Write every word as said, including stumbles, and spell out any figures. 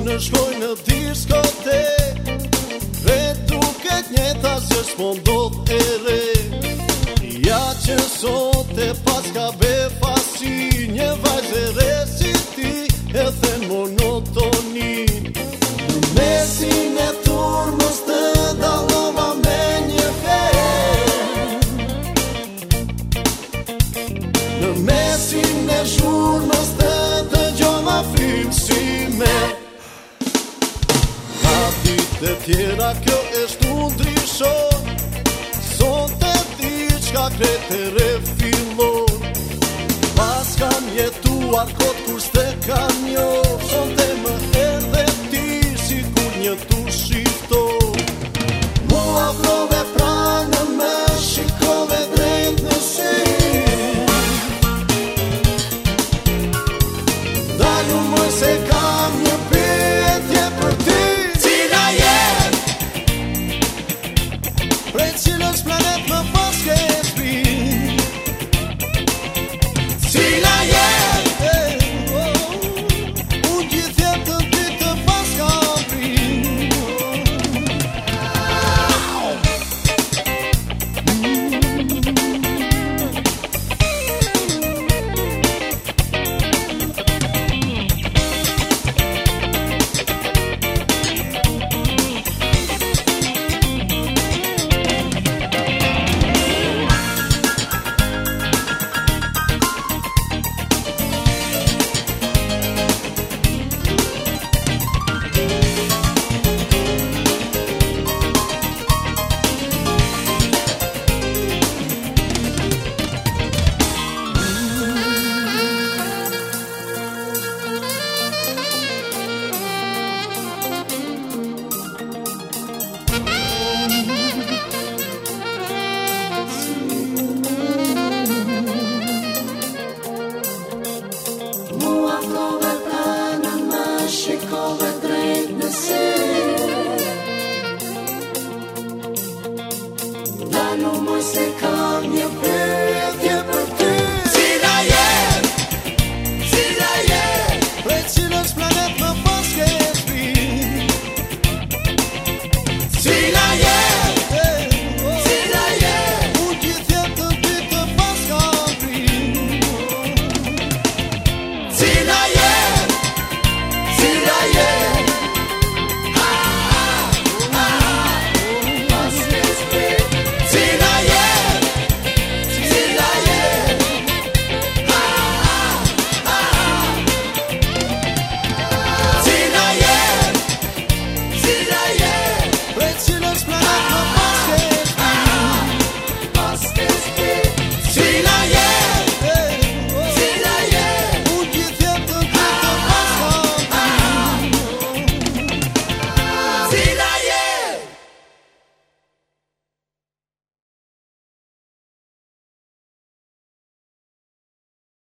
në shkoj në diskotek, re duket njeta se s'po ndodh e re. Ja që sot e pas ka befasi, një vajzë e re si ti e then monotoni. Në mesin e turmës të dallova me një her, në mesin e zhurmës të dëgjova frymësime. Ka ditë e tjera kjo e shtu ndryshon, sot e diçka krejt e re fillon. Pas kam jetuar kot kur s'te kam jo,